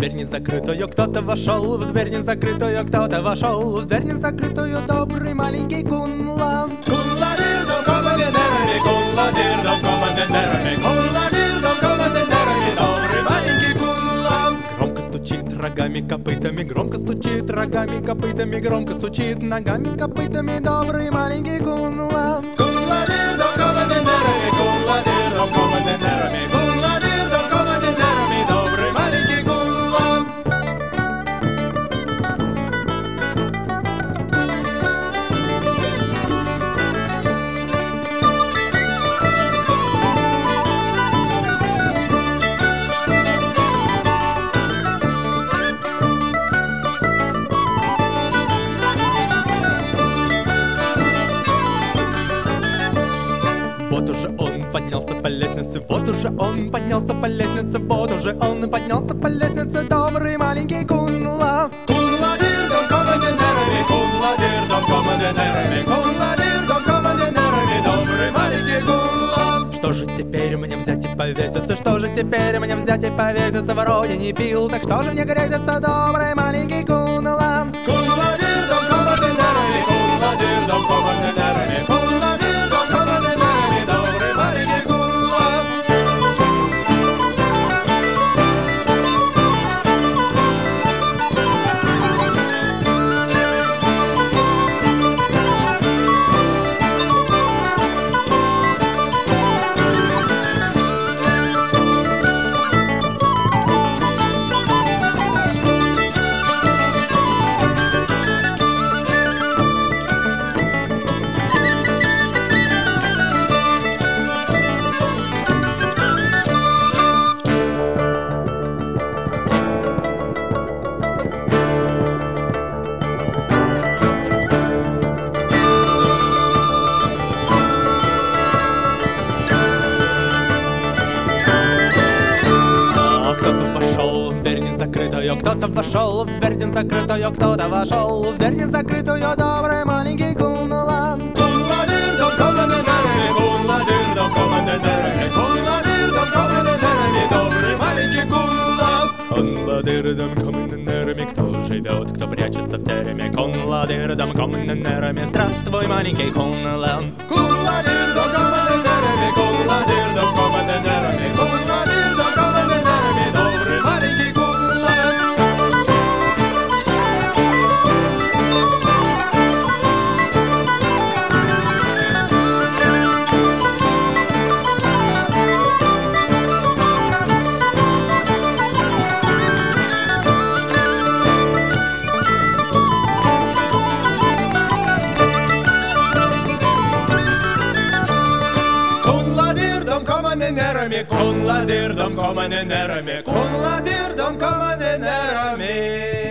дверь не закрытую кто-то вошел, в дверь не закрытую кто-то вошел, в дверь не закрытую добрый маленький кунла. Кунла-дир-дом, командинерами, кунла-дир-дом, командинерами, кунла-дир-дом, командинерами, добрый маленький кунла. Громко стучит рогами, копытами, громко стучит рогами, копытами, громко стучит ногами, копытами, добрый маленький кунла. Кунла-дир-дом, командинерами, кунла-дир-дом, командинерами, кунла-дир-дом, командинерами, добрый маленький кунла. Вот уже он поднялся по лестнице, вот уже он поднялся по лестнице, вот уже он поднялся по лестнице, добрый маленький кунла. Кунла-дир-дом, командинерами, кунла-дир-дом, командинерами, кунла-дир-дом, командинерами, добрый маленький кунла. Что же теперь мне взять и повеситься, что же теперь мне взять и повеситься, вроде не пил, так что же мне грезится, добрый маленький кунла. Кунла-дир-дом, командинерами, кунла-дир-дом, командинерами, кунла-дир-дом, командинерами, добрый маленький кунла. Кто-то вошел в дверь не закрытую, кто-то вошел в дверь не закрытую, добрый маленький кунла. Кунла-дир-дом, командинерами, кунла-дир-дом, командинерами, кунла-дир-дом, командинерами, добрый маленький кунла. Кунла-дир-дом, командинерами, кто живет, кто прячется в тереме, кунла-дир-дом, командинерами, здравствуй, маленький кунла. Кунла-дир-дом, командинерами, кунла-дир-дом, командинерами, кунла-дир-дом, командинерами, добрый маленький кунла. Кунла-дир-дом, командинерами, кунла-дир-дом, командинерами.